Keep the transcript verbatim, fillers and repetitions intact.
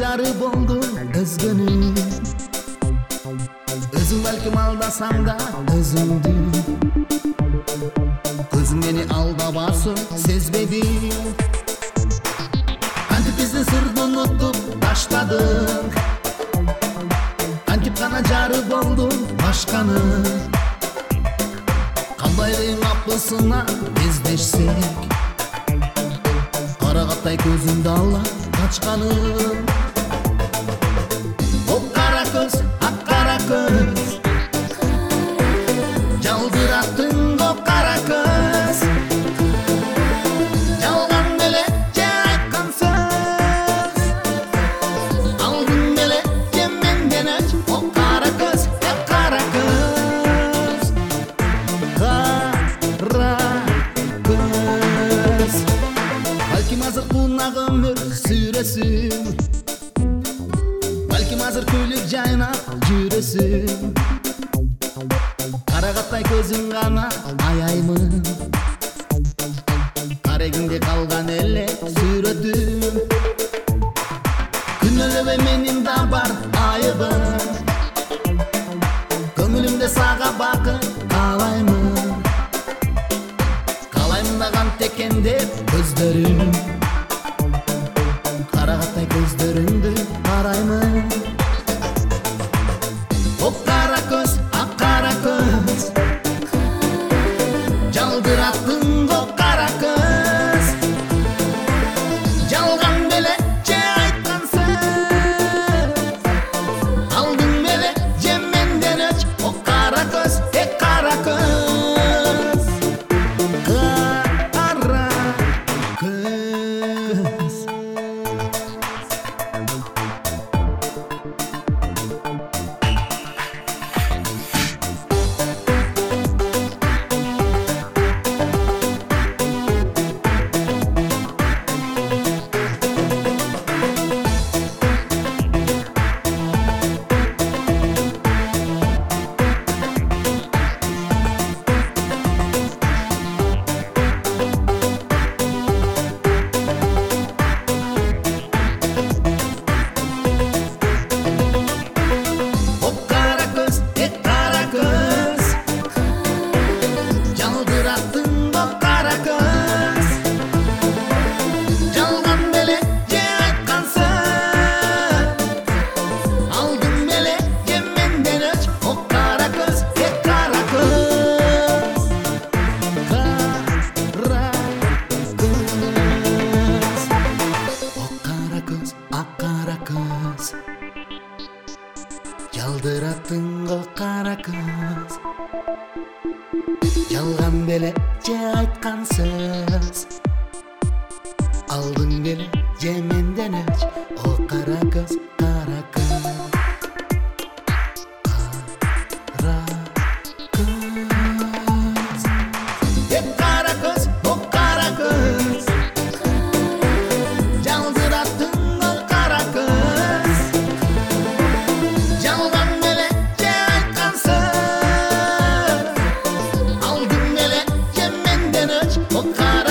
жары болдум өзгөнүн. Өзүң балким алдасаң да өзүңдү, көзүң мени алдабасын сезбедиң. Кантип биздин сырды унутуп таштадың, кантип гана жары болдум башканы. Кандайдын апысына кездешсек, карагаттай көзүңдү ала качканым. О кара көз, ак кара көз, жалдыраттың о кара көз, жалган беле же айткан сөз, алдың беле же менден өч. О кара көз, э кара көз, кара көз. Балким азыр кунак өмүр сүрөсүң, балким азыр күлүп жайнап жүрөсүң. Карагаттай көзүң гана аяймын, карегиңде калган эле сүрөтүм. Күнөөлөбөй менин да бар айыбым, көңүлүмдө сага бакыт каалаймын. Каалаймын да кантип экен деп көздөрүң, карагаттай көздөрүңдү караймын. О кара көз, ак кара көз, жалдыраттың о кара көз, жалган беле же айткан сөз, алдың беле же менден өч. О кара көз, э кара көз, кара көз. Жалдыраттың о кара көз, жалган беле же айткан сөз, алдың беле же менден өч. О кара көз, кара көз, кара көз. Э кара көз, о кара көз, жалдыраттың о кара көз, жалган беле же айткан сөз, алдың беле же менден өч. О кара